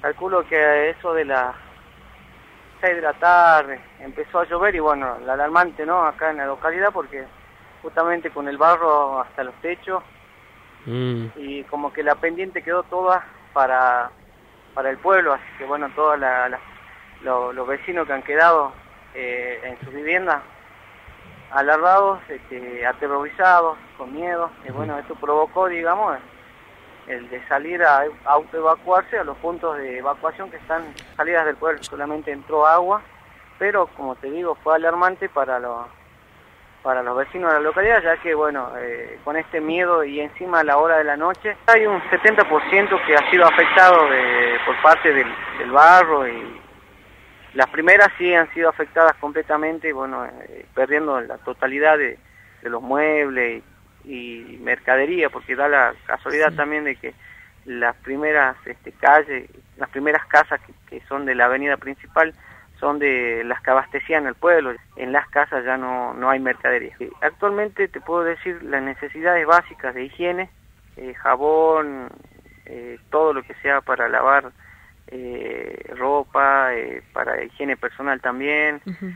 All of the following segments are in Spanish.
Calculo que eso de las 6 de la tarde empezó a llover y bueno, la alarmante, ¿no? Acá en la localidad porque justamente con el barro hasta los techos y como que la pendiente quedó toda para el pueblo, así que bueno, todos los vecinos que han quedado en sus viviendas alarmados, aterrorizados, con miedo, y bueno, esto provocó, digamos, el de salir a autoevacuarse a los puntos de evacuación que están salidas del pueblo. Solamente entró agua, pero como te digo, fue alarmante para los vecinos de la localidad, ya que bueno, con este miedo y encima a la hora de la noche, hay un 70% que ha sido afectado por parte del barro, y las primeras sí han sido afectadas completamente, y bueno, perdiendo la totalidad de los muebles y mercadería, porque da la casualidad también de que las primeras calles, las primeras casas que son de la avenida principal son de las que abastecían el pueblo. En las casas ya no hay mercadería. Actualmente te puedo decir las necesidades básicas de higiene, jabón, todo lo que sea para lavar ropa, para higiene personal también,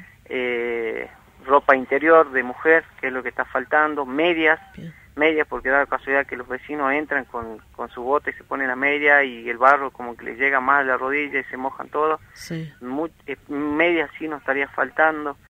ropa interior de mujer, que es lo que está faltando, medias, porque da la casualidad que los vecinos entran con su bote y se ponen la media y el barro como que les llega más a la rodilla y se mojan todos. Medias sí nos estaría faltando.